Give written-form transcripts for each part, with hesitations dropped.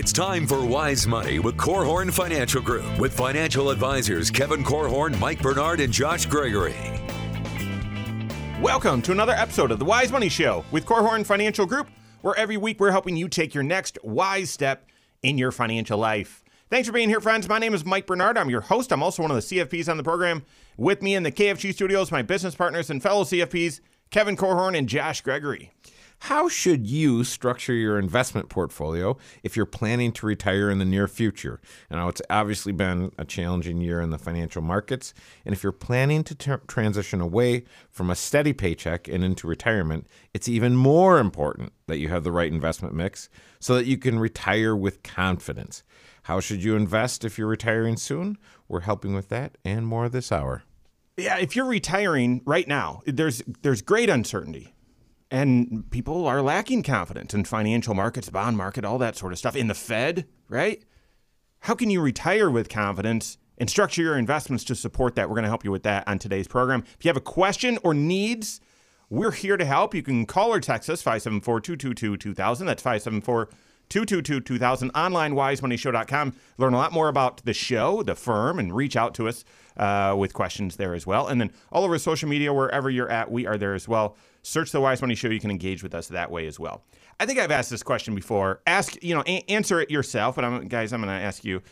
It's time for Wise Money with Korhorn Financial Group with financial advisors Kevin Korhorn, Mike Bernard, and Josh Gregory. Welcome to another episode of the Wise Money Show with Korhorn Financial Group, where every week we're helping you take your next wise step in your financial life. Thanks for being here, friends. My name is Mike Bernard. I'm your host. I'm also one of the CFPs on the program. With me in the KFG studios, my business partners and fellow CFPs, Kevin Korhorn and Josh Gregory. How should you structure your investment portfolio if you're planning to retire in the near future? And it's obviously been a challenging year in the financial markets. And if you're planning to transition away from a steady paycheck and into retirement, it's even more important that you have the right investment mix so that you can retire with confidence. How should you invest if you're retiring soon? We're helping with that and more this hour. Yeah, if you're retiring right now, there's great uncertainty. And people are lacking confidence in financial markets, bond market, all that sort of stuff, in the Fed, right? How can you retire with confidence and structure your investments to support that? We're going to help you with that on today's program. If you have a question or needs, we're here to help. You can call or text us, 574-222-2000. That's 574-222-2000. Online, wisemoneyshow.com. Learn a lot more about the show, the firm, and reach out to us with questions there as well. And then all over social media, wherever you're at, we are there as well. Search the Wise Money Show. You can engage with us that way as well. I think I've asked this question before. Answer it yourself. But I'm going to ask you,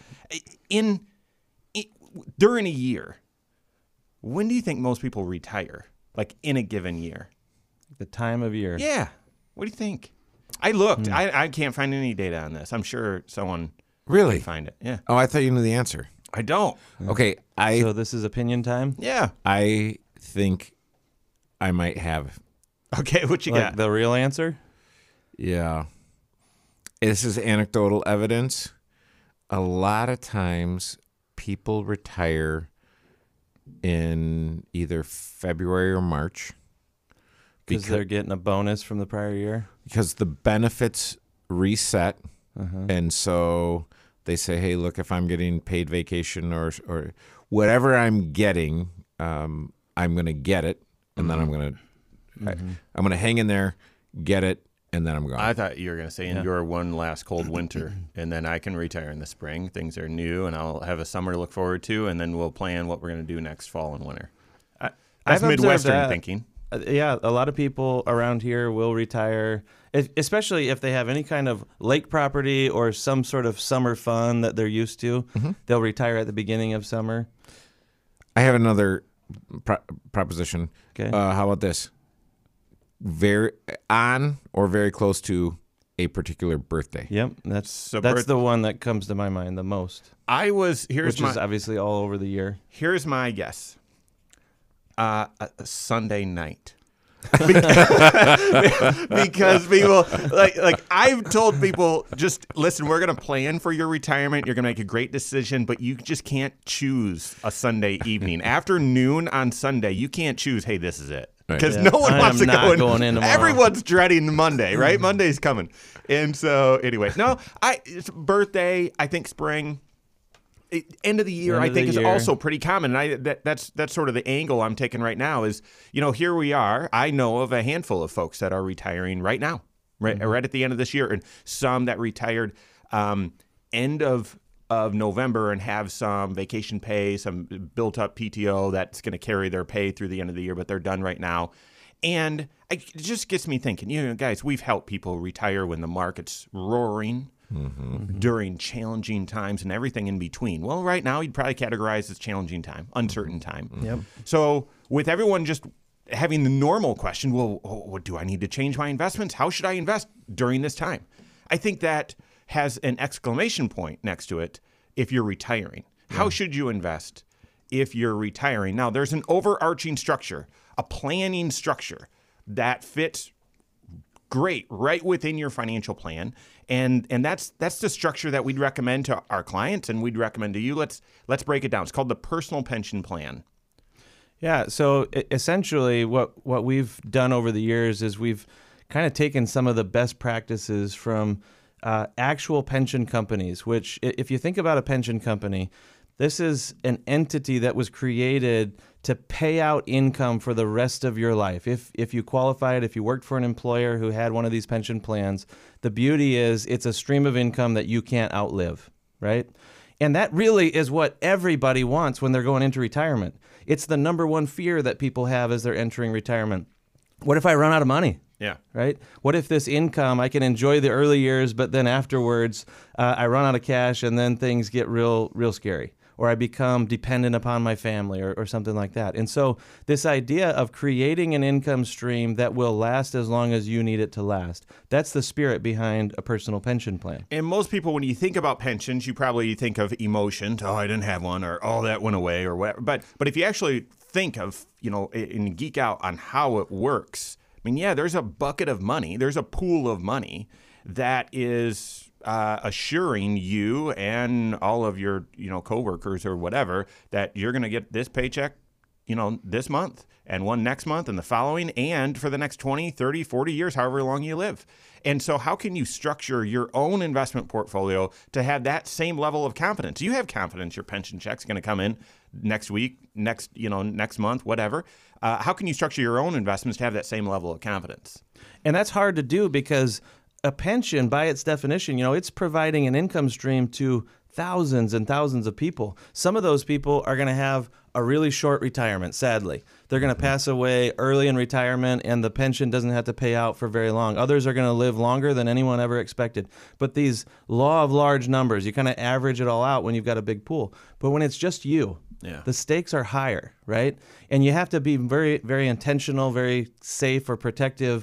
during a year, when do you think most people retire? Like in a given year? The time of year. Yeah. What do you think? I looked. I can't find any data on this. I'm sure someone Really can find it. Yeah. Oh, I thought you knew the answer. I don't. Okay, So this is opinion time? Yeah. I think I might have. Okay, what you got? The real answer? Yeah. This is anecdotal evidence. A lot of times people retire in either February or March. Because they're getting a bonus from the prior year? Because the benefits reset. And so they say, hey, look, if I'm getting paid vacation or whatever I'm getting, I'm going to get it. And then I'm going to hang in there, get it, and then I'm gone. I thought you were going to say endure one last cold winter, and then I can retire in the spring. Things are new, and I'll have a summer to look forward to, and then we'll plan what we're going to do next fall and winter. That's Midwestern thinking. Yeah, a lot of people around here will retire, especially if they have any kind of lake property or some sort of summer fun that they're used to. They'll retire at the beginning of summer. I have another proposition. Okay. How about this? Very on or very close to a particular birthday. Yep, that's the one that comes to my mind the most. Which is obviously all over the year. Here's my guess. A Sunday night. Because people like I've told people, just listen, we're going to plan for your retirement. You're going to make a great decision, but you just can't choose a Sunday evening. After noon on Sunday, you can't choose, hey, this is it. Because no one wants to go in. Going in tomorrow. Everyone's dreading Monday, right? Monday's coming. And so anyway, it's birthday, I think spring. End of the year, I think, is also pretty common. And that's sort of the angle I'm taking right now is, here we are. I know of a handful of folks that are retiring right now, right at the end of this year, and some that retired end of November and have some vacation pay, some built up PTO that's going to carry their pay through the end of the year, but they're done right now. And it just gets me thinking, guys, we've helped people retire when the market's roaring, during challenging times and everything in between. Well, right now, you'd probably categorize as challenging time, uncertain time. Yep. So with everyone just having the normal question, well, do I need to change my investments? How should I invest during this time? I think that has an exclamation point next to it if you're retiring. How should you invest if you're retiring? Now, there's an overarching structure, a planning structure that fits great right within your financial plan, and that's the structure that we'd recommend to our clients and we'd recommend to you. Let's break it down. It's called the personal pension plan. Yeah, so essentially what we've done over the years is we've kind of taken some of the best practices from actual pension companies, which if you think about a pension company, This is an entity that was created to pay out income for the rest of your life. If you qualified, if you worked for an employer who had one of these pension plans, the beauty is it's a stream of income that you can't outlive, right? And that really is what everybody wants when they're going into retirement. It's the number one fear that people have as they're entering retirement. What if I run out of money? Yeah. Right? What if this income, I can enjoy the early years, but then afterwards I run out of cash and then things get real scary, or I become dependent upon my family or something like that. And so this idea of creating an income stream that will last as long as you need it to last, that's the spirit behind a personal pension plan. And most people, when you think about pensions, you probably think of emotions. Oh, I didn't have one, or oh, that went away, or whatever. But if you actually think of, and geek out on how it works, I mean, yeah, there's a bucket of money. There's a pool of money that is assuring you and all of your, coworkers or whatever that you're going to get this paycheck, this month and one next month and the following and for the next 20, 30, 40 years, however long you live. And so how can you structure your own investment portfolio to have that same level of confidence? You have confidence your pension check's going to come in next week, next month, whatever. How can you structure your own investments to have that same level of confidence? And that's hard to do because a pension, by its definition, it's providing an income stream to thousands and thousands of people. Some of those people are going to have a really short retirement, sadly. They're going to pass away early in retirement and the pension doesn't have to pay out for very long. Others are going to live longer than anyone ever expected. But these law of large numbers, you kind of average it all out when you've got a big pool. But when it's just you, the stakes are higher, right? And you have to be very, very intentional, very safe or protective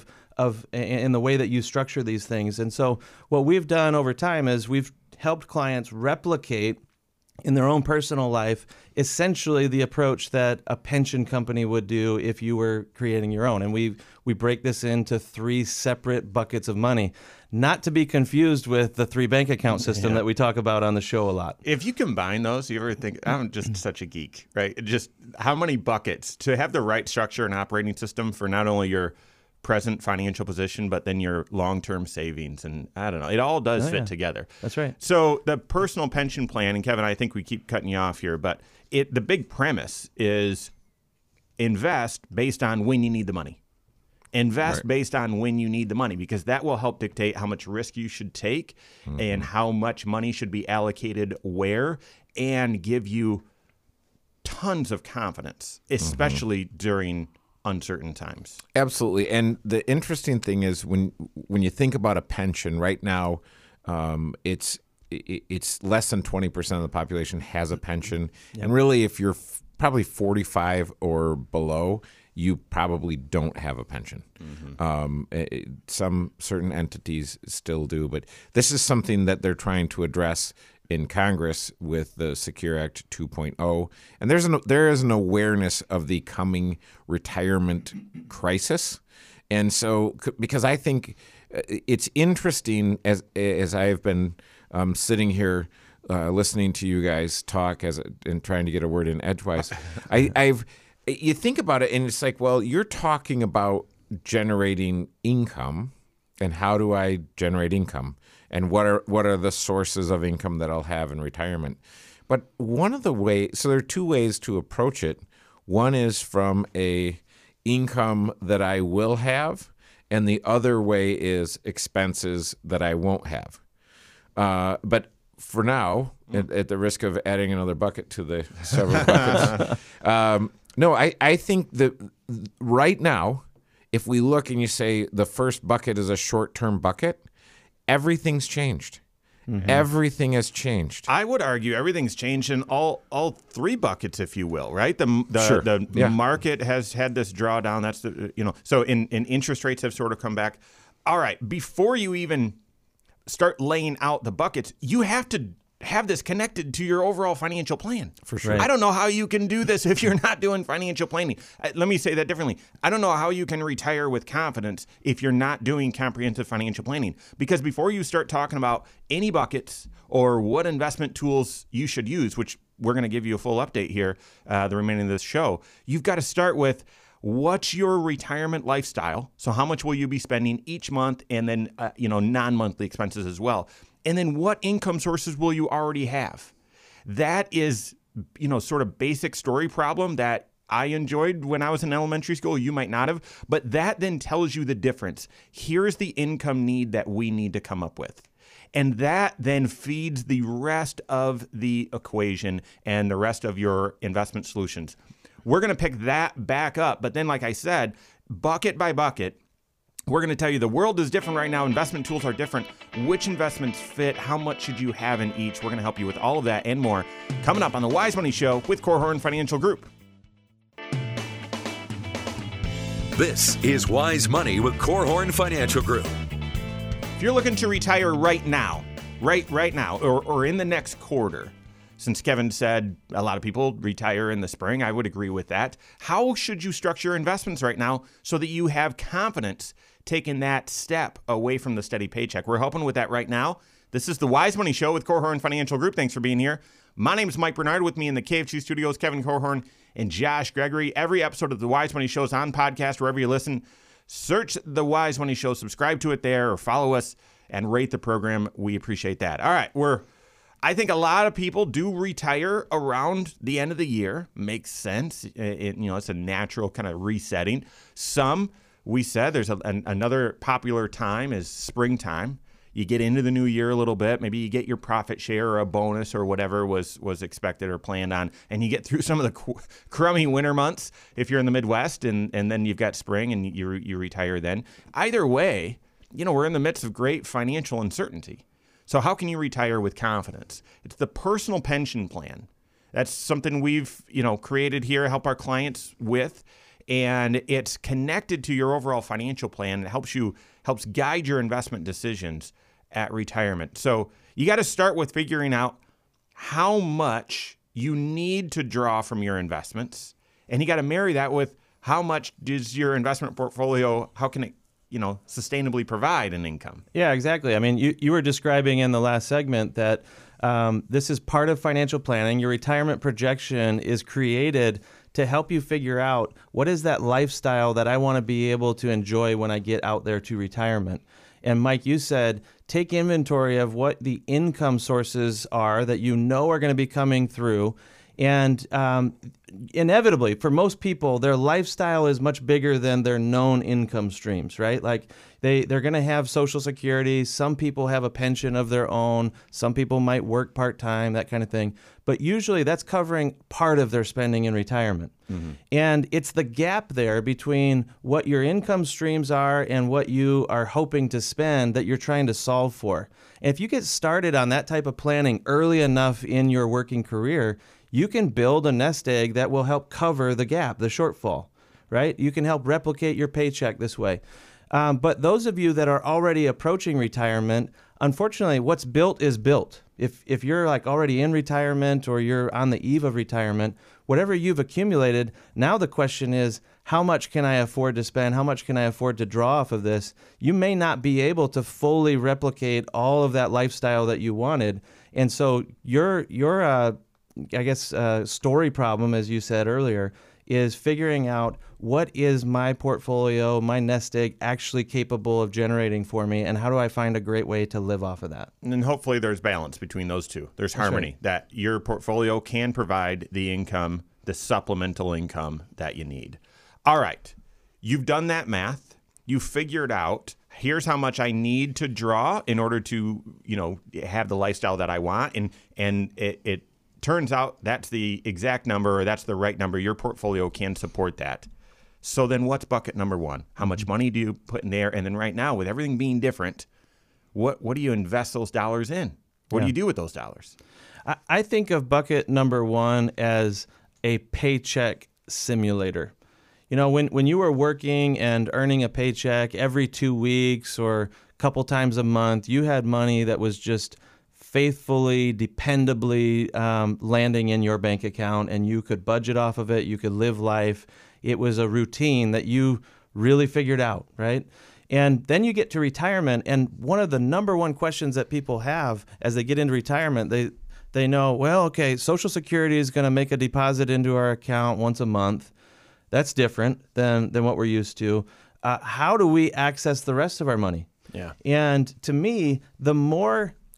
in the way that you structure these things. And so what we've done over time is we've helped clients replicate in their own personal life essentially the approach that a pension company would do if you were creating your own. And we break this into 3 separate buckets of money, not to be confused with the 3 bank account system that we talk about on the show a lot. If you combine those, you ever think, I'm just such a geek, right? Just how many buckets to have the right structure and operating system for not only your present financial position, but then your long-term savings. And I don't know, it all does fit together. That's right. So the personal pension plan, and Kevin, I think we keep cutting you off here, but the big premise is invest based on when you need the money. Invest based on when you need the money, because that will help dictate how much risk you should take and how much money should be allocated where, and give you tons of confidence, especially during uncertain times. Absolutely. And the interesting thing is when you think about a pension right now, it's less than 20% of the population has a pension. Yep. And really, if you're probably 45 or below, you probably don't have a pension. Some certain entities still do, but this is something that they're trying to address in Congress with the Secure Act 2.0. And there is an awareness of the coming retirement crisis. And so, because I think it's interesting as I've been sitting here listening to you guys talk and trying to get a word in edgewise, you think about it and it's like, well, you're talking about generating income, and how do I generate income? And what are the sources of income that I'll have in retirement? But one of the ways, so there are 2 ways to approach it. One is from a income that I will have, and the other way is expenses that I won't have. But for now, at the risk of adding another bucket to the several buckets, no, I think that right now, if we look and you say the first bucket is a short-term bucket, everything's changed. Everything has changed. I would argue everything's changed in all 3 buckets, if you will, right? The market has had this drawdown. That's so in interest rates have sort of come back. All right, before you even start laying out the buckets, you have to have this connected to your overall financial plan. For sure. Right. I don't know how you can do this if you're not doing financial planning. Let me say that differently. I don't know how you can retire with confidence if you're not doing comprehensive financial planning. Because before you start talking about any buckets or what investment tools you should use, which we're going to give you a full update here, the remaining of this show, you've got to start with what's your retirement lifestyle? So how much will you be spending each month, and then non-monthly expenses as well? And then what income sources will you already have? That is sort of basic story problem that I enjoyed when I was in elementary school. You might not have, but that then tells you the difference. Here's the income need that we need to come up with. And that then feeds the rest of the equation and the rest of your investment solutions. We're going to pick that back up. But then, like I said, bucket by bucket, we're going to tell you the world is different right now. Investment tools are different. Which investments fit? How much should you have in each? We're going to help you with all of that and more coming up on the Wise Money Show with Korhorn Financial Group. This is Wise Money with Korhorn Financial Group. If you're looking to retire right now, right now, or in the next quarter, since Kevin said a lot of people retire in the spring, I would agree with that. How should you structure your investments right now so that you have confidence taking that step away from the steady paycheck? We're helping with that right now. This is the Wise Money Show with Korhorn Financial Group. Thanks for being here. My name is Mike Bernard. With me in the KFG studios, Kevin Korhorn and Josh Gregory. Every episode of the Wise Money Show is on podcast wherever you listen. Search the Wise Money Show, subscribe to it there, or follow us and rate the program. We appreciate that. All right, I think a lot of people do retire around the end of the year. Makes sense. It's a natural kind of resetting. Some, we said, there's another popular time is springtime. You get into the new year a little bit. Maybe you get your profit share or a bonus or whatever was expected or planned on, and you get through some of the crummy winter months if you're in the Midwest, and then you've got spring and you retire then. Either way, we're in the midst of great financial uncertainty. So how can you retire with confidence? It's the personal pension plan. That's something we've created here, help our clients with, and it's connected to your overall financial plan. It helps guide your investment decisions at retirement. So you got to start with figuring out how much you need to draw from your investments, and you got to marry that with how much does your investment portfolio, how can it sustainably provide an income? Yeah, exactly. I mean, you were describing in the last segment that this is part of financial planning. Your retirement projection is created to help you figure out what is that lifestyle that I want to be able to enjoy when I get out there to retirement. And Mike, you said, take inventory of what the income sources are that are going to be coming through. And inevitably, for most people, their lifestyle is much bigger than their known income streams, right? Like they're going to have Social Security. Some people have a pension of their own. Some people might work part-time, that kind of thing. But usually that's covering part of their spending in retirement. Mm-hmm. And it's the gap there between what your income streams are and what you are hoping to spend that you're trying to solve for. And if you get started on that type of planning early enough in your working career, you can build a nest egg that will help cover the gap, the shortfall, right? You can help replicate your paycheck this way. But those of you that are already approaching retirement, unfortunately, what's built is built. If you're like already in retirement or you're on the eve of retirement, whatever you've accumulated, now the question is, how much can I afford to spend? How much can I afford to draw off of this? You may not be able to fully replicate all of that lifestyle that you wanted. And so your story problem, as you said earlier, is figuring out what is my portfolio, my nest egg actually capable of generating for me, and how do I find a great way to live off of that? And hopefully there's balance between those two. There's harmony, right, that your portfolio can provide the income, the supplemental income that you need. All right, you've done that math. You figured out, here's how much I need to draw in order to, have the lifestyle that I want, and it turns out that's the exact number, or that's the right number. Your portfolio can support that. So then what's bucket number one? How much money do you put in there? And then right now, with everything being different, what do you invest those dollars in? What do you do with those dollars? I think of bucket number one as a paycheck simulator. When you were working and earning a paycheck every 2 weeks or a couple times a month, you had money that was just faithfully, dependably landing in your bank account, and you could budget off of it. You could live life. It was a routine that you really figured out, right? And then you get to retirement, and one of the number one questions that people have as they get into retirement, they know, well, okay, Social Security is going to make a deposit into our account once a month. That's different than what we're used to. How do we access the rest of our money? Yeah. And to me, the more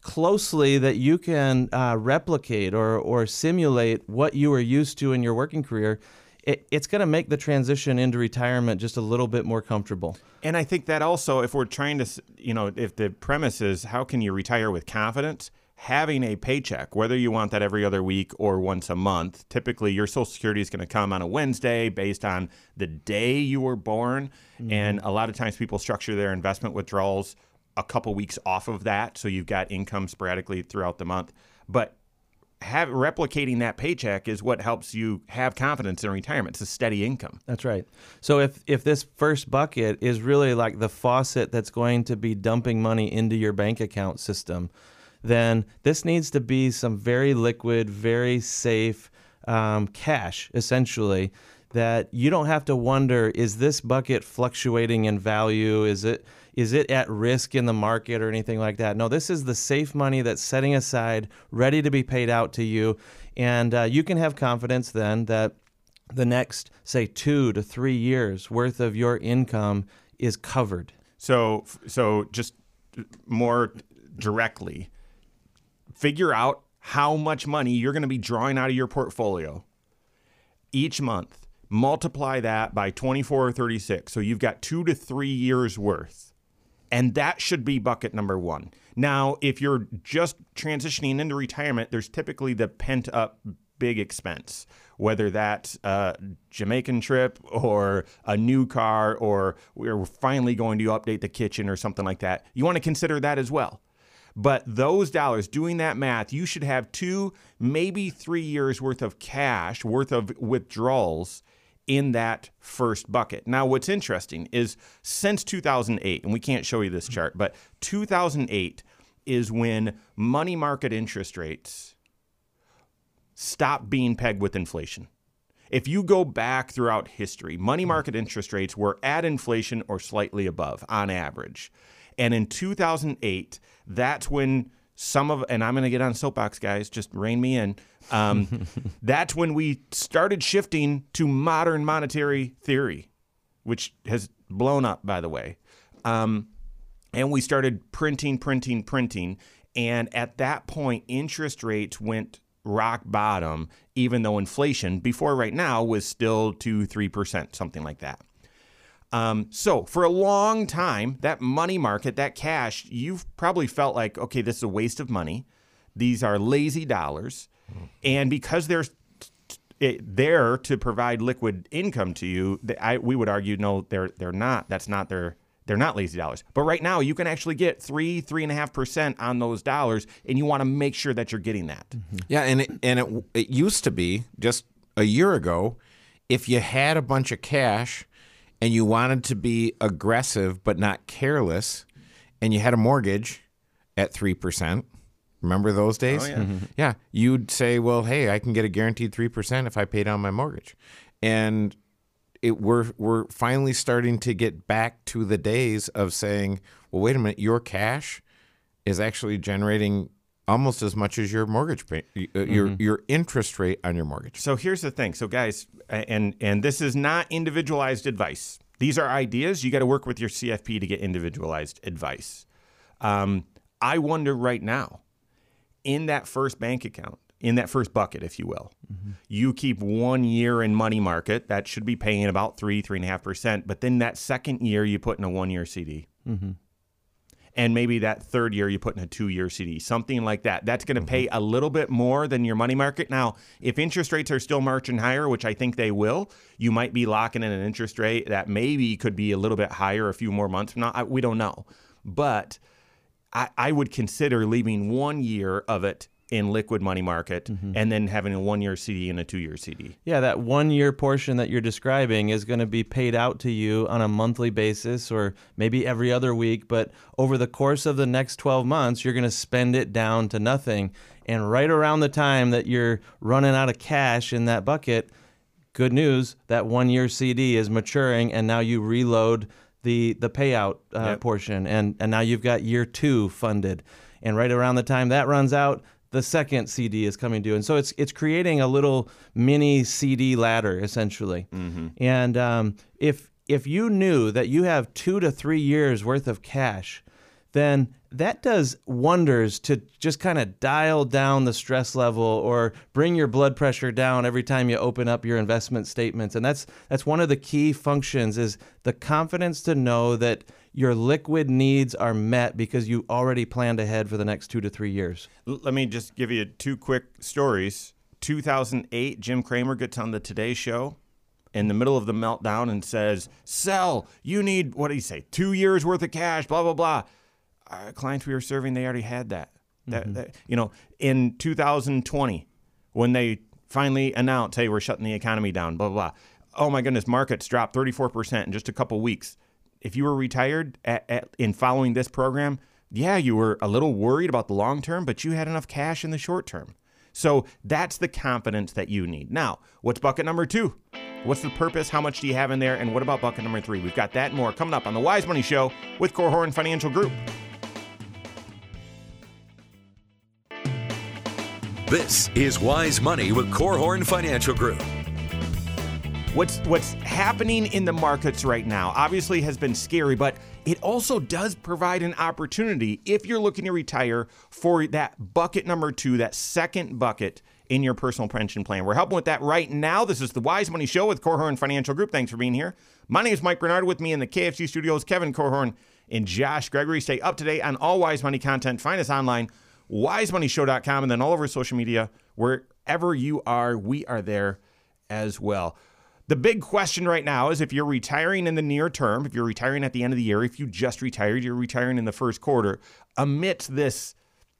closely that you can replicate or simulate what you were used to in your working career, it's going to make the transition into retirement just a little bit more comfortable. And I think that also, if we're trying to, if the premise is how can you retire with confidence, having a paycheck, whether you want that every other week or once a month, typically your Social Security is going to come on a Wednesday based on the day you were born. Mm-hmm. And a lot of times people structure their investment withdrawals a couple weeks off of that, so you've got income sporadically throughout the month. But replicating that paycheck is what helps you have confidence in retirement. It's a steady income. That's right. So if this first bucket is really like the faucet that's going to be dumping money into your bank account system, then this needs to be some very liquid, very safe cash, essentially, that you don't have to wonder, is this bucket fluctuating in value? Is it at risk in the market or anything like that? No, this is the safe money that's setting aside, ready to be paid out to you. And you can have confidence then that the next, say, 2 to 3 years worth of your income is covered. So just more directly, figure out how much money you're going to be drawing out of your portfolio each month. Multiply that by 24 or 36. So you've got 2 to 3 years worth. And that should be bucket number one. Now, if you're just transitioning into retirement, there's typically the pent up big expense, whether that's a Jamaican trip or a new car, or we're finally going to update the kitchen or something like that. You want to consider that as well. But those dollars, doing that math, you should have 2, maybe 3 years worth of cash, worth of withdrawals in that first bucket. Now, what's interesting is since 2008, and we can't show you this chart, but 2008 is when money market interest rates stopped being pegged with inflation. If you go back throughout history, money market interest rates were at inflation or slightly above on average. And in 2008, that's when and I'm going to get on soapbox, guys, just rein me in. That's when we started shifting to modern monetary theory, which has blown up, by the way. And we started printing. And at that point, interest rates went rock bottom, even though inflation, before right now, was still 2-3%, something like that. So for a long time, that money market, that cash, you've probably felt like, okay, this is a waste of money. These are lazy dollars. And because they're there to provide liquid income to you, we would argue, no, they're not. They're not lazy dollars. But right now, you can actually get 3.5% on those dollars, and you want to make sure that you're getting that. Mm-hmm. Yeah, and it used to be, just a year ago, if you had a bunch of cash and you wanted to be aggressive but not careless, and you had a mortgage at 3%, remember those days? Oh, yeah. Mm-hmm. Yeah, you'd say, well, hey, I can get a guaranteed 3% if I pay down my mortgage. And we're finally starting to get back to the days of saying, well, wait a minute, your cash is actually generating almost as much as your mortgage pay, your interest rate on your mortgage. So here's the thing. So guys, and this is not individualized advice. These are ideas. You got to work with your CFP to get individualized advice. I wonder right now, in that first bank account, in that first bucket, if you will, you keep 1 year in money market. That should be paying about 3.5%. But then that second year, you put in a 1-year CD. Mm-hmm. And maybe that third year, you put in a 2-year CD, something like that. That's going to pay a little bit more than your money market. Now, if interest rates are still marching higher, which I think they will, you might be locking in an interest rate that maybe could be a little bit higher a few more months from now. We don't know. But I would consider leaving 1 year of it in liquid money market and then having a 1-year CD and a 2-year CD. Yeah, that 1-year portion that you're describing is going to be paid out to you on a monthly basis or maybe every other week, but over the course of the next 12 months, you're going to spend it down to nothing. And right around the time that you're running out of cash in that bucket, good news, that 1-year CD is maturing, and now you reload the payout portion, and now you've got year 2 funded. And right around the time that runs out, the second CD is coming due. And so it's creating a little mini CD ladder, essentially. Mm-hmm. And if you knew that you have 2 to 3 years worth of cash then that does wonders to just kind of dial down the stress level or bring your blood pressure down every time you open up your investment statements. And that's one of the key functions, is the confidence to know that your liquid needs are met because you already planned ahead for the next 2 to 3 years. Let me just give you 2 quick stories. 2008, Jim Cramer gets on the Today Show in the middle of the meltdown and says, sell, you need, what did he say, 2 years worth of cash, blah, blah, blah. Our clients we were serving, they already had that. That, in 2020, when they finally announced, hey, we're shutting the economy down, blah, blah, blah. Oh my goodness, markets dropped 34% in just a couple weeks. If you were retired in following this program, yeah, you were a little worried about the long term, but you had enough cash in the short term. So that's the confidence that you need. Now, what's bucket number 2? What's the purpose? How much do you have in there? And what about bucket number 3? We've got that and more coming up on the Wise Money Show with Korhorn Financial Group. This is Wise Money with Korhorn Financial Group. What's happening in the markets right now obviously has been scary, but it also does provide an opportunity if you're looking to retire for that bucket number 2, that second bucket in your personal pension plan. We're helping with that right now. This is the Wise Money Show with Korhorn Financial Group. Thanks for being here. My name is Mike Bernard. With me in the KFC studios, Kevin Korhorn and Josh Gregory. Stay up to date on all Wise Money content. Find us online, wisemoneyshow.com, and then all over social media. Wherever you are, we are there as well. The big question right now is if you're retiring in the near term, if you're retiring at the end of the year, if you just retired, you're retiring in the first quarter, amidst this,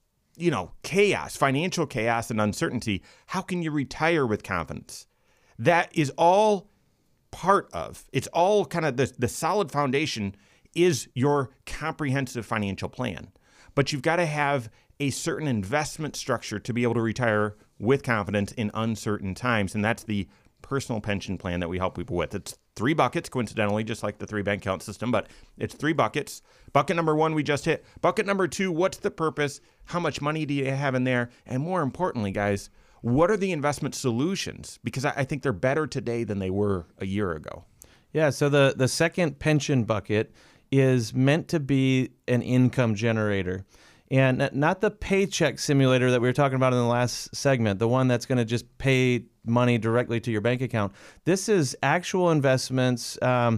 chaos, financial chaos and uncertainty, how can you retire with confidence? That is all part of, it's all kind of the solid foundation is your comprehensive financial plan. But you've got to have a certain investment structure to be able to retire with confidence in uncertain times. And that's the personal pension plan that we help people with. It's 3 buckets, coincidentally, just like the 3 bank account system, but it's 3 buckets. Bucket number 1, we just hit. Bucket number 2, what's the purpose? How much money do you have in there? And more importantly, guys, what are the investment solutions? Because I think they're better today than they were a year ago. Yeah, so the second pension bucket is meant to be an income generator. And not the paycheck simulator that we were talking about in the last segment, the one that's going to just pay money directly to your bank account. This is actual investments.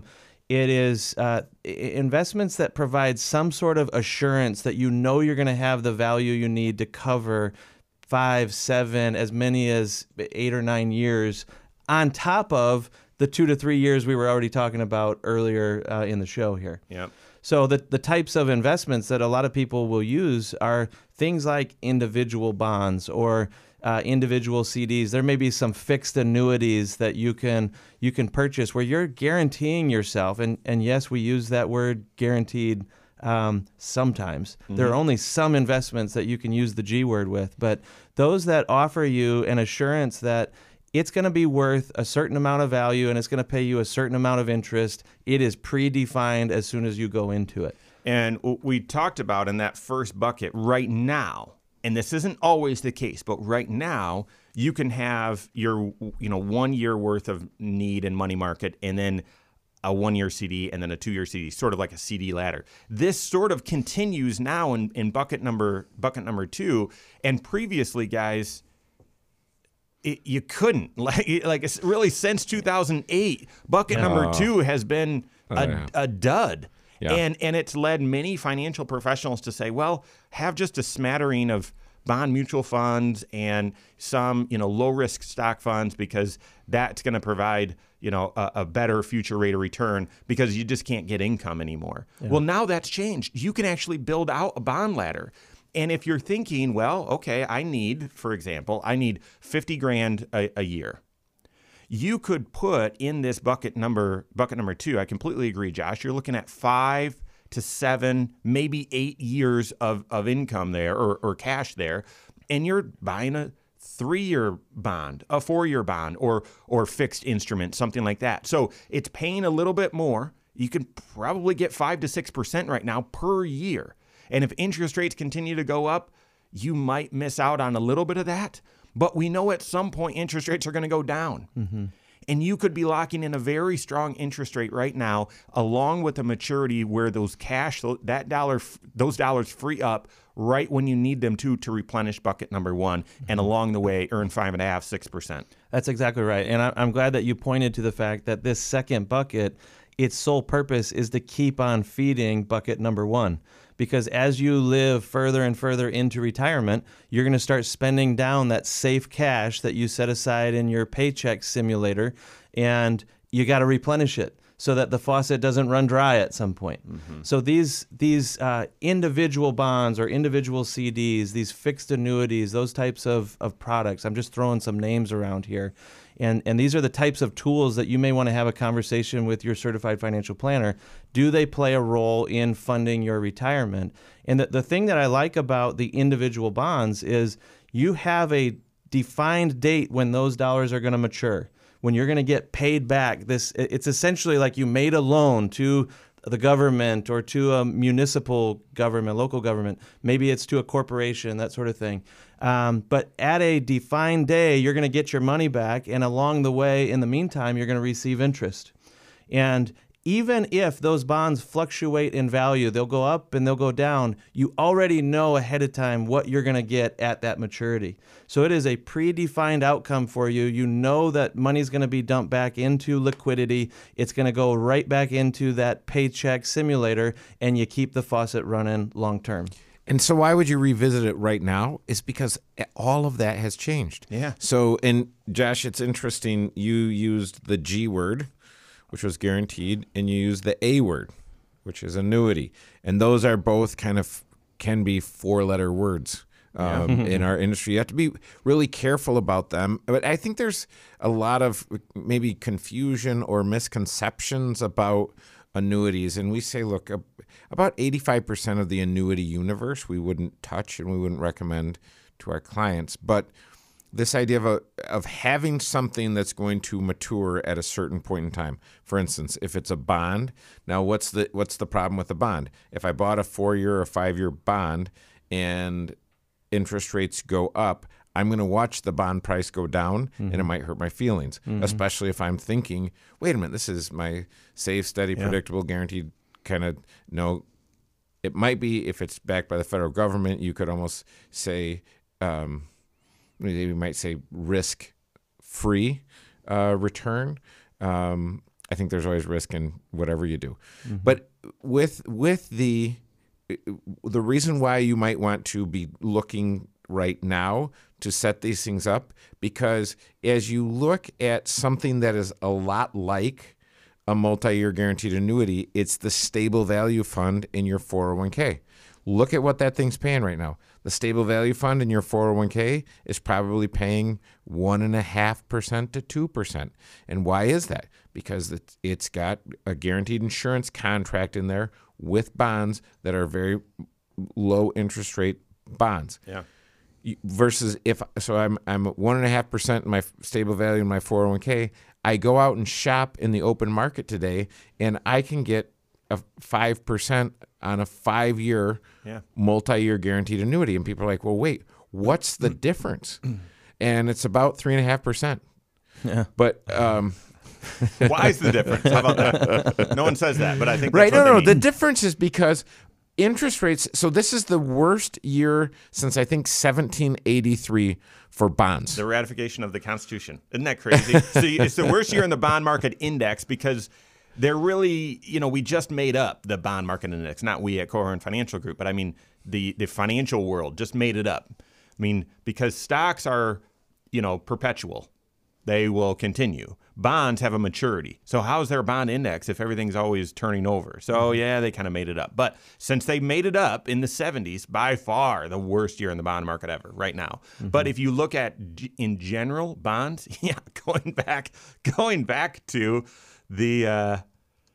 It is investments that provide some sort of assurance that you know you're going to have the value you need to cover 5, 7, as many as 8 or 9 years on top of the 2 to 3 years we were already talking about earlier in the show here. Yep. So the types of investments that a lot of people will use are things like individual bonds or individual CDs. There may be some fixed annuities that you can purchase where you're guaranteeing yourself. And yes, we use that word guaranteed sometimes. Mm-hmm. There are only some investments that you can use the G word with, but those that offer you an assurance that it's going to be worth a certain amount of value and it's going to pay you a certain amount of interest. It is predefined as soon as you go into it. And we talked about in that first bucket right now, and this isn't always the case, but right now you can have your 1 year worth of need in money market and then a 1 year CD and then a 2 year CD, sort of like a CD ladder. This sort of continues now in bucket number 2. And previously, guys, you couldn't like it's really since 2008. Bucket number 2 has been a dud, and it's led many financial professionals to say, well, have just a smattering of bond mutual funds and some low risk stock funds because that's going to provide a better future rate of return because you just can't get income anymore. Yeah. Well, now that's changed. You can actually build out a bond ladder. And if you're thinking, well, okay, for example, I need $50,000 a year. You could put in this bucket number 2. I completely agree, Josh. You're looking at 5 to 7, maybe 8 years of income there or cash there, and you're buying a 3-year bond, a 4-year bond, or fixed instrument, something like that. So it's paying a little bit more. You can probably get 5 to 6% right now per year. And if interest rates continue to go up, you might miss out on a little bit of that. But we know at some point interest rates are going to go down. Mm-hmm. And you could be locking in a very strong interest rate right now, along with a maturity where those dollars free up right when you need them to replenish bucket number one, and along the way earn 5.5%, 6%. That's exactly right. And I'm glad that you pointed to the fact that this second bucket, its sole purpose is to keep on feeding bucket number one. Because as you live further and further into retirement, you're going to start spending down that safe cash that you set aside in your paycheck simulator, and you got to replenish it so that the faucet doesn't run dry at some point. So these individual bonds or individual CDs, these fixed annuities, those types of products, I'm just throwing some names around here. And these are the types of tools that you may want to have a conversation with your certified financial planner. Do they play a role in funding your retirement? And the thing that I like about the individual bonds is you have a defined date when those dollars are going to mature, when you're going to get paid back. It's essentially like you made a loan to the government or to a municipal government, local government. Maybe it's to a corporation, that sort of thing. But at a defined day, you're going to get your money back. And along the way, in the meantime, you're going to receive interest. And even if those bonds fluctuate in value, they'll go up and they'll go down, you already know ahead of time what you're going to get at that maturity. So it is a predefined outcome for you. You know that money's going to be dumped back into liquidity. It's going to go right back into that paycheck simulator, and you keep the faucet running long term. And so why would you revisit it right now? Is because all of that has changed. Yeah. So, and Josh, it's interesting. You used the G word, which was guaranteed, and you used the A word, which is annuity. And those are both can be four-letter words in our industry. You have to be really careful about them. But I think there's a lot of maybe confusion or misconceptions about annuities. And we say, look, about 85% of the annuity universe we wouldn't touch and we wouldn't recommend to our clients. But this idea of having something that's going to mature at a certain point in time. For instance, if it's a bond, now what's the problem with the bond? If I bought a 4-year or 5-year bond and interest rates go up, I'm going to watch the bond price go down, and it might hurt my feelings, especially if I'm thinking, wait a minute, this is my safe, steady, predictable, guaranteed kind of, no. It might be, if it's backed by the federal government, you could almost say, you might say risk-free return. I think there's always risk in whatever you do. But with the reason why you might want to be looking right now to set these things up, because as you look at something that is a lot like a multi-year guaranteed annuity, it's the stable value fund in your 401k. Look at what that thing's paying right now. The stable value fund in your 401k is probably paying 1.5% to 2%. And why is that? Because it's got a guaranteed insurance contract in there with bonds that are very low interest rate bonds. Yeah. Versus I'm at 1.5% in my stable value in my 401k, I go out and shop in the open market today, and I can get a 5% on a 5-year multi-year guaranteed annuity. And people are like, well, wait, what's the difference? And it's about 3.5%. Yeah. But why is the difference? How about that? No one says that, but I think that's right. what they mean. The difference is because interest rates. So this is the worst year since I think 1783 for bonds. The ratification of the Constitution. Isn't that crazy? So it's the worst year in the bond market index because they're really, we just made up the bond market index. Not we at Korhorn Financial Group, but I mean the financial world just made it up. I mean, because stocks are, perpetual. They will continue. Bonds have a maturity. So how's their bond index if everything's always turning over? So yeah, they kind of made it up. But since they made it up in the 70s, by far the worst year in the bond market ever right now. But if you look at in general bonds, going back to the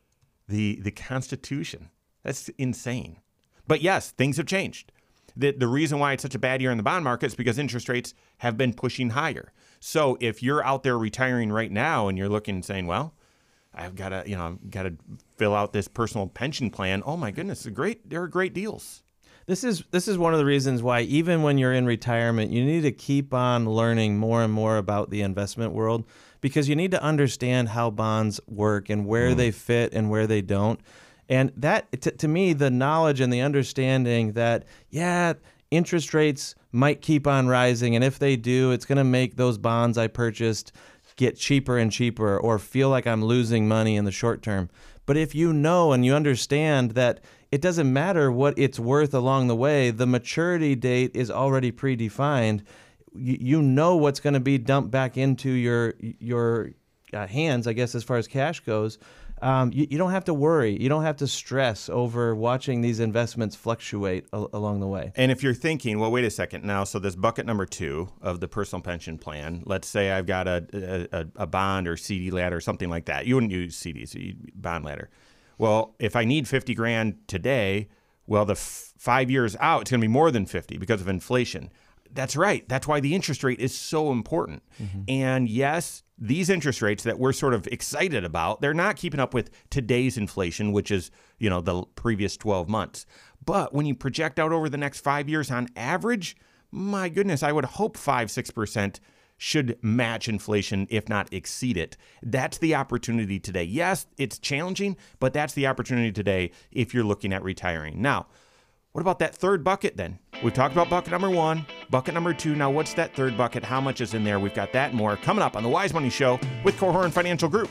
Constitution, that's insane. But yes, things have changed. The reason why it's such a bad year in the bond market is because interest rates have been pushing higher. So if you're out there retiring right now and you're looking and saying, well, I've got to fill out this personal pension plan. Oh my goodness, there are great deals. This is one of the reasons why even when you're in retirement, you need to keep on learning more and more about the investment world, because you need to understand how bonds work and where they fit and where they don't. And that, to me, the knowledge and the understanding that, interest rates might keep on rising, and if they do, it's going to make those bonds I purchased get cheaper and cheaper or feel like I'm losing money in the short term. But if you know and you understand that it doesn't matter what it's worth along the way, the maturity date is already predefined. You know what's going to be dumped back into your hands, I guess, as far as cash goes. You don't have to worry. You don't have to stress over watching these investments fluctuate along the way. And if you're thinking, well, wait a second now, so this bucket number 2 of the personal pension plan, let's say I've got a bond or CD ladder or something like that. You wouldn't use CDs, you'd bond ladder. Well, if I need 50 grand today, well, the 5 years out, it's going to be more than 50 because of inflation. That's right. That's why the interest rate is so important. Mm-hmm. And yes, these interest rates that we're sort of excited about, they're not keeping up with today's inflation, which is, the previous 12 months. But when you project out over the next 5 years on average, my goodness, I would hope 5-6% should match inflation, if not exceed it. That's the opportunity today. Yes, it's challenging, but that's the opportunity today if you're looking at retiring. Now, what about that third bucket then? We've talked about bucket number 1, bucket number 2. Now, what's that third bucket? How much is in there? We've got that and more coming up on the Wise Money Show with Korhorn Financial Group.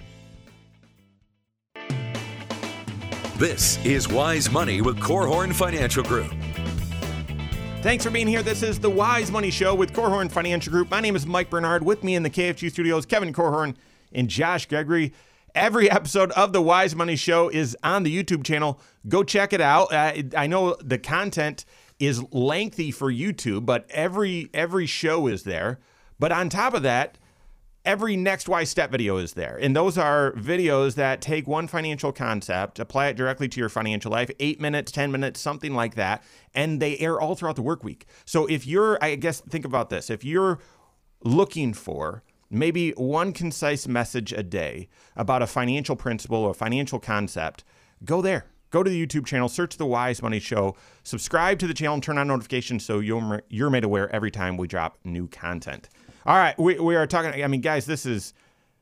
This is Wise Money with Korhorn Financial Group. Thanks for being here. This is the Wise Money Show with Korhorn Financial Group. My name is Mike Bernard. With me in the KFG studios, Kevin Korhorn and Josh Gregory. Every episode of the Wise Money Show is on the YouTube channel. Go check it out. I know the content is lengthy for YouTube, but every show is there. But on top of that, every Next Wise Step video is there. And those are videos that take one financial concept, apply it directly to your financial life, 8 minutes, 10 minutes, something like that. And they air all throughout the work week. So if you're, I guess, think about this. If you're looking for maybe one concise message a day about a financial principle or financial concept, go there. Go to the YouTube channel, search The Wise Money Show, subscribe to the channel, and turn on notifications so you're made aware every time we drop new content. All right, we are talking, guys, this is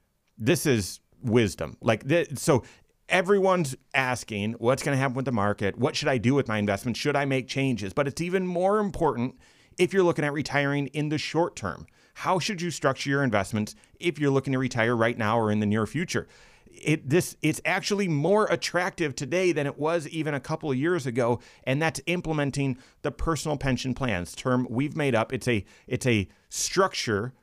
wisdom. So everyone's asking, what's going to happen with the market? What should I do with my investments? Should I make changes? But it's even more important if you're looking at retiring in the short term. How should you structure your investments if you're looking to retire right now or in the near future? It's actually more attractive today than it was even a couple of years ago, and that's implementing the personal pension plans term we've made up. It's a structure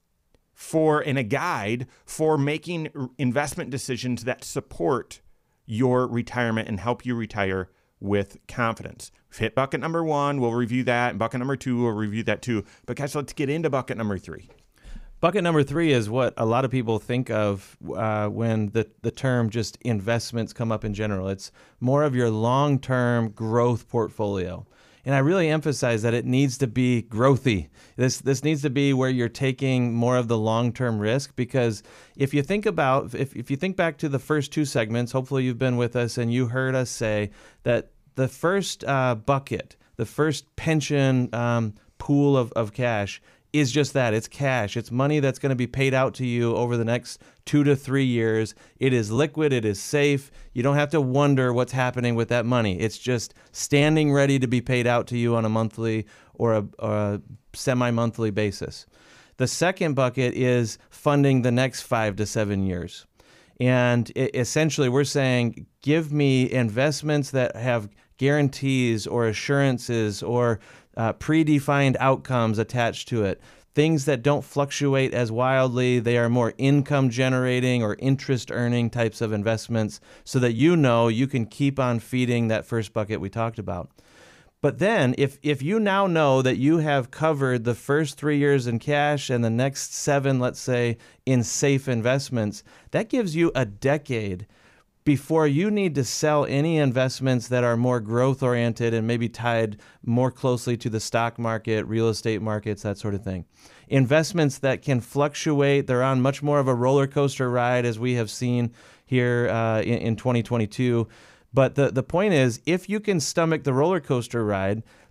and a guide for making investment decisions that support your retirement and help you retire with confidence. We've hit bucket number 1, we'll review that, and bucket number 2, we'll review that too. But guys, let's get into bucket number 3. Bucket number 3 is what a lot of people think of when the term just investments come up in general. It's more of your long-term growth portfolio. And I really emphasize that it needs to be growthy. This needs to be where you're taking more of the long-term risk, because if you think about, if you think back to the first 2 segments, hopefully you've been with us and you heard us say that the first bucket, the first pension pool of cash is just that. It's cash. It's money that's going to be paid out to you over the next 2 to 3 years. It is liquid. It is safe. You don't have to wonder what's happening with that money. It's just standing ready to be paid out to you on a monthly or a semi-monthly basis. The second bucket is funding the next 5 to 7 years. And essentially, we're saying, give me investments that have guarantees or assurances or predefined outcomes attached to it. Things that don't fluctuate as wildly. They are more income generating or interest earning types of investments, so that you can keep on feeding that first bucket we talked about. But then if you now know that you have covered the first 3 years in cash and the next 7, let's say, in safe investments, that gives you a decade before you need to sell any investments that are more growth-oriented and maybe tied more closely to the stock market, real estate markets, that sort of thing. Investments that can fluctuate, they're on much more of a roller coaster ride, as we have seen here in 2022. But the point is, if you can stomach the roller coaster ride,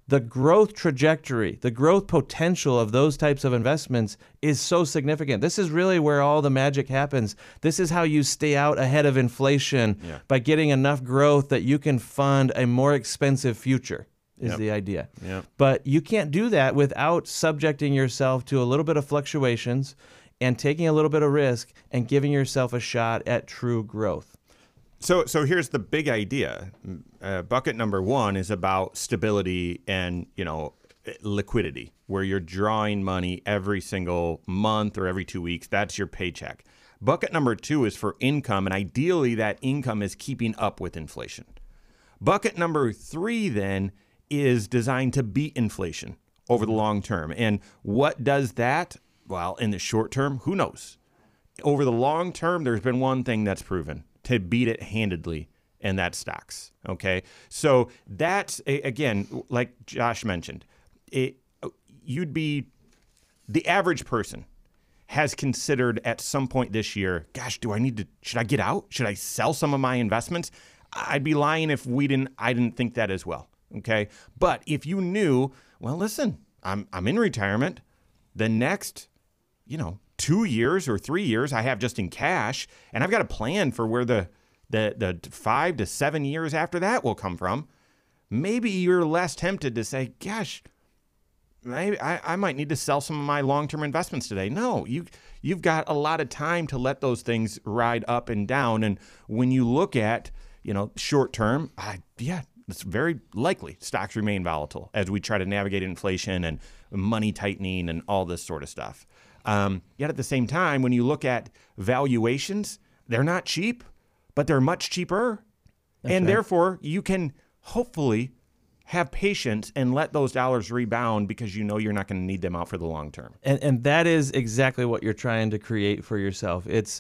the growth trajectory, the growth potential of those types of investments is so significant. This is really where all the magic happens. This is how you stay out ahead of inflation by getting enough growth that you can fund a more expensive future. Is the idea. But you can't do that without subjecting yourself to a little bit of fluctuations and taking a little bit of risk and giving yourself a shot at true growth. So here's the big idea. Bucket number one is about stability and, liquidity, where you're drawing money every single month or every 2 weeks. That's your paycheck. Bucket number two is for income, and ideally that income is keeping up with inflation. Bucket number three then is designed to beat inflation over the long term. And what does that? Well, in the short term, who knows? Over the long term, there's been one thing that's proven to beat it handedly, and that's stocks. Okay. So that's, again, like Josh mentioned, the average person has considered at some point this year, gosh, should I get out? Should I sell some of my investments? I'd be lying if I didn't think that as well. Okay. But if you knew, well, listen, I'm in retirement. The next, 2 years or 3 years I have just in cash, and I've got a plan for where the 5 to 7 years after that will come from. Maybe you're less tempted to say, gosh, maybe I might need to sell some of my long-term investments today. No, you've got a lot of time to let those things ride up and down. And when you look at, short term, it's very likely stocks remain volatile as we try to navigate inflation and money tightening and all this sort of stuff. Yet at the same time, when you look at valuations, they're not cheap, but they're much cheaper. And therefore, you can hopefully have patience and let those dollars rebound because you're not going to need them out for the long term. And that is exactly what you're trying to create for yourself. It's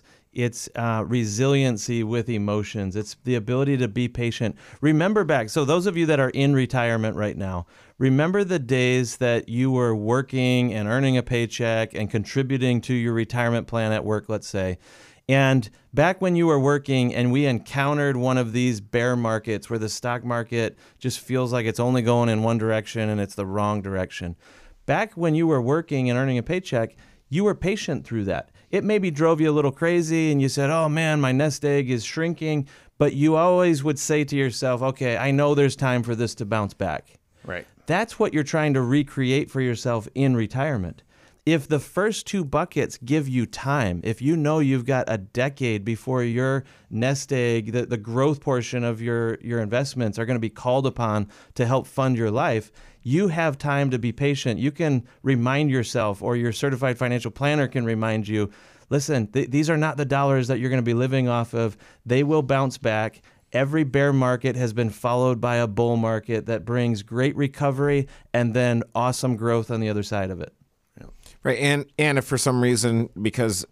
resiliency with emotions. It's the ability to be patient. Remember back, so those of you that are in retirement right now, remember the days that you were working and earning a paycheck and contributing to your retirement plan at work, let's say. And back when you were working and we encountered one of these bear markets where the stock market just feels like it's only going in one direction and it's the wrong direction. Back when you were working and earning a paycheck, you were patient through that. It maybe drove you a little crazy and you said, oh man, my nest egg is shrinking. But you always would say to yourself, okay, I know there's time for this to bounce back. Right. That's what you're trying to recreate for yourself in retirement. If the first two buckets give you time, if you know you've got a decade before your nest egg, the growth portion of your investments are going to be called upon to help fund your life, you have time to be patient. You can remind yourself, or your certified financial planner can remind you, listen, these are not the dollars that you're going to be living off of. They will bounce back. Every bear market has been followed by a bull market that brings great recovery and then awesome growth on the other side of it. Right, and if for some reason, because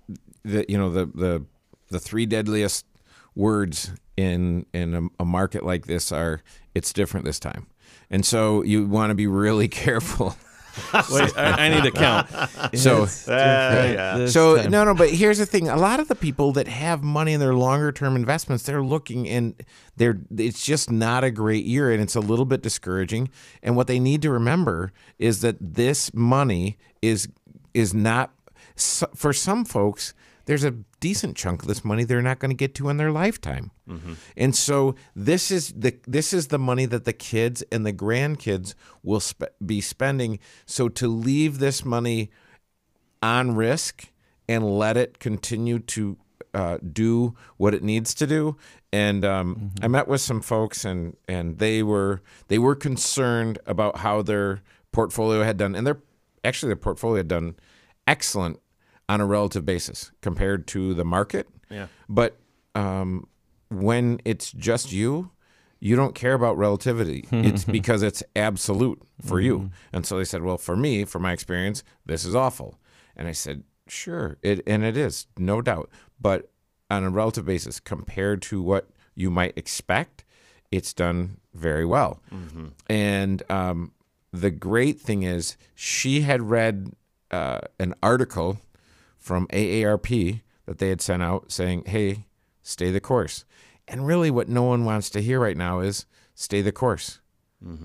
the three deadliest words in a market like this are, it's different this time, and so you want to be really careful. Wait, I need to count. No, but here's the thing: a lot of the people that have money in their longer term investments, they're looking and it's just not a great year, and it's a little bit discouraging. And what they need to remember is that this money is not, for some folks, there's a decent chunk of this money they're not going to get to in their lifetime. Mm-hmm. And so this is the money that the kids and the grandkids will be spending. So to leave this money on risk and let it continue to do what it needs to do. And I met with some folks and they were concerned about how their portfolio had done, and their portfolio had done excellent on a relative basis compared to the market. Yeah. But when it's just you don't care about relativity. It's because it's absolute for you. And so they said, well, for me, from my experience, this is awful. And I said, sure, it is, no doubt. But on a relative basis, compared to what you might expect, it's done very well. Mm-hmm. And the great thing is she had read an article from AARP that they had sent out saying, hey, stay the course. And really what no one wants to hear right now is stay the course. Mm-hmm.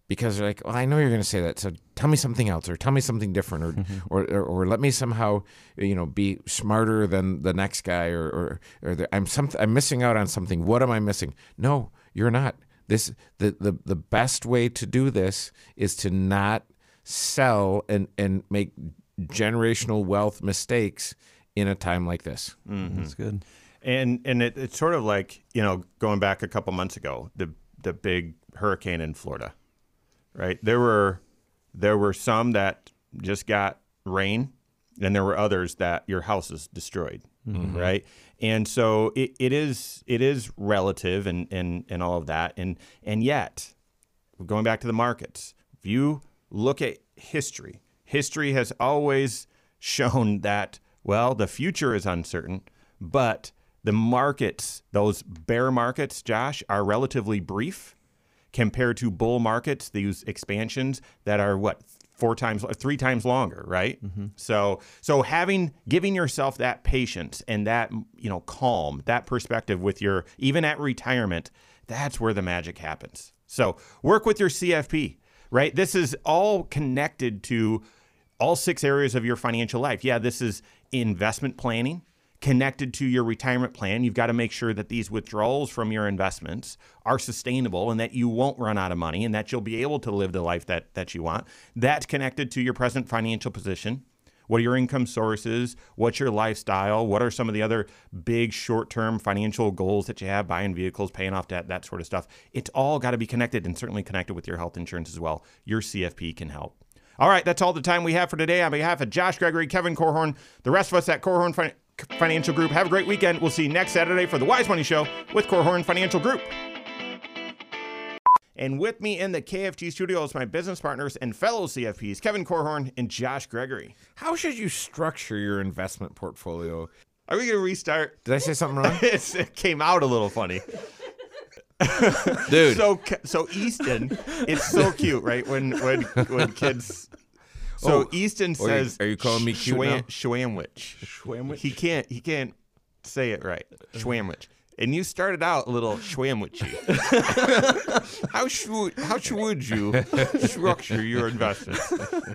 because they're like, well, I know you're going to say that, so tell me something else, or tell me something different, or let me somehow, be smarter than the next guy, or I'm missing out on something. What am I missing? No, you're not. The best way to do this is to not sell and make generational wealth mistakes in a time like this. That's good. And it's sort of like, going back a couple months ago, the big hurricane in Florida, right? There were some that just got rain, and there were others that your house is destroyed, right? And so it is relative and all of that. And yet, going back to the markets, if you look at history has always shown that, well, the future is uncertain, but the markets, those bear markets, Josh, are relatively brief compared to bull markets, these expansions that are 3 times longer, right? So giving yourself that patience and that, calm, that perspective with even at retirement, that's where the magic happens. So work with your CFP, right? This is all connected to all 6 areas of your financial life. Yeah, this is investment planning connected to your retirement plan. You've got to make sure that these withdrawals from your investments are sustainable and that you won't run out of money and that you'll be able to live the life that you want. That's connected to your present financial position. What are your income sources? What's your lifestyle? What are some of the other big short-term financial goals that you have, buying vehicles, paying off debt, that sort of stuff? It's all got to be connected, and certainly connected with your health insurance as well. Your CFP can help. All right, that's all the time we have for today. On behalf of Josh Gregory, Kevin Korhorn, the rest of us at Korhorn Financial Group, have a great weekend. We'll see you next Saturday for the Wise Money Show with Korhorn Financial Group. And with me in the KFG studios, my business partners and fellow CFPs, Kevin Korhorn and Josh Gregory. How should you structure your investment portfolio? Are we going to restart? Did I say something wrong? It came out a little funny. Dude. So Easton, it's so cute, right? When kids. So Easton says, "Are you calling me cute now?" Schwamwich. He can't say it right. Schwamwich. And you started out a little schwamwichy. How should you structure your investments?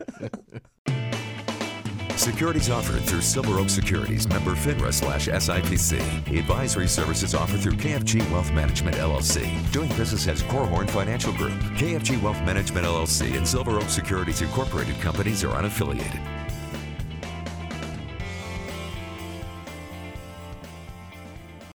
Securities offered through Silver Oak Securities, member FINRA/SIPC. Advisory services offered through KFG Wealth Management, LLC. Doing business as Korhorn Financial Group. KFG Wealth Management, LLC and Silver Oak Securities Incorporated companies are unaffiliated.